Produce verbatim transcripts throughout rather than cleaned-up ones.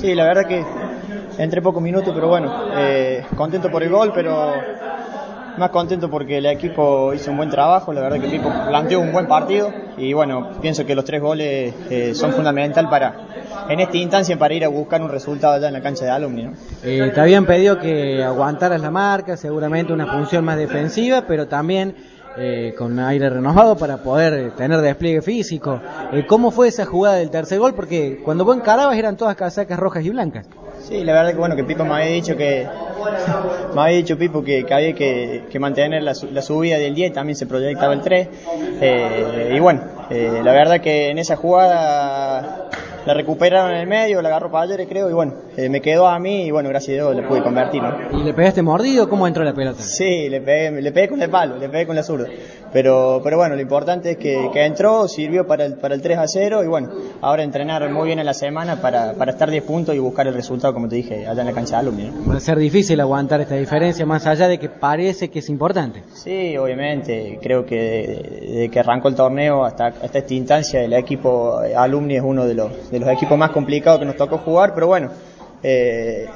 Sí, la verdad que entré pocos minutos, pero bueno, eh, contento por el gol, pero más contento porque el equipo hizo un buen trabajo. La verdad que el equipo planteó un buen partido y bueno, pienso que los tres goles eh, son fundamental para, en esta instancia, para ir a buscar un resultado allá en la cancha de Alumni, ¿no? Eh, te habían pedido que aguantaras la marca, seguramente una función más defensiva, pero también eh, con aire renovado para poder tener despliegue físico. Eh, ¿Cómo fue esa jugada del tercer gol? Porque cuando vos encarabas eran todas casacas rojas y blancas. Sí, la verdad que bueno, que Pipo me había dicho que me había dicho Pipo que, que había que, que mantener la, la subida del diez, también se proyectaba el tres, eh, y bueno, eh, la verdad que en esa jugada la recuperaron en el medio, la agarró Pallere creo, y bueno, eh, me quedó a mí y bueno, gracias a Dios le pude convertir, ¿no? ¿Y le pegaste mordido? ¿Cómo entró la pelota? Sí, le pegué, le pegué con el palo, le pegué con la zurda, pero, pero bueno, lo importante es que, que entró, sirvió para el, para el tres a cero y bueno, ahora entrenar muy bien en la semana para, para estar diez puntos y buscar el resultado, como te dije, allá en la cancha de Alumni, ¿no? Va a ser difícil aguantar esta diferencia, más allá de que parece que es importante. Sí, obviamente, creo que desde de que arrancó el torneo hasta, hasta esta instancia, el equipo Alumni es uno de los, de los equipos más complicados que nos tocó jugar, pero bueno, eh,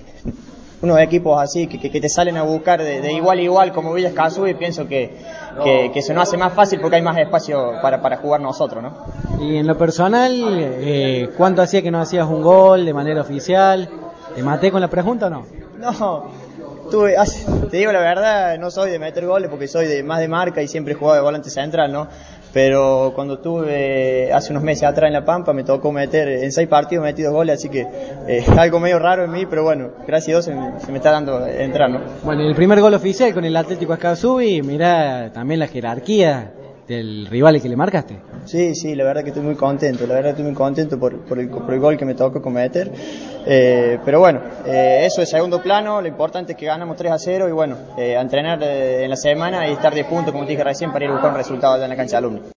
unos equipos así que, que, que te salen a buscar de, de igual a igual como Villa Escazú, y pienso que, que, que se nos hace más fácil porque hay más espacio para, para jugar nosotros, ¿no? Y en lo personal, eh, ¿cuánto hacía que no hacías un gol de manera oficial? ¿Te maté con la pregunta o no? No, tuve, te digo la verdad, no soy de meter goles porque soy de más de marca y siempre he jugado de volante central, ¿no? Pero cuando estuve hace unos meses atrás en La Pampa me tocó meter en seis partidos metidos goles, así que eh, algo medio raro en mí, pero bueno, gracias a Dios se me, se me está dando entrar, ¿no? Bueno, el primer gol oficial con el Atlético Escazú, y mirá también la jerarquía del rival que le marcaste. Sí, sí, la verdad que estoy muy contento, la verdad que estoy muy contento por, por, el, por el gol que me tocó cometer, eh, pero bueno, eh, eso es segundo plano, lo importante es que ganamos tres a cero y bueno, eh, a entrenar eh, en la semana y estar de punto, como te dije recién, para ir a buscar un resultado allá en la cancha de Alumni.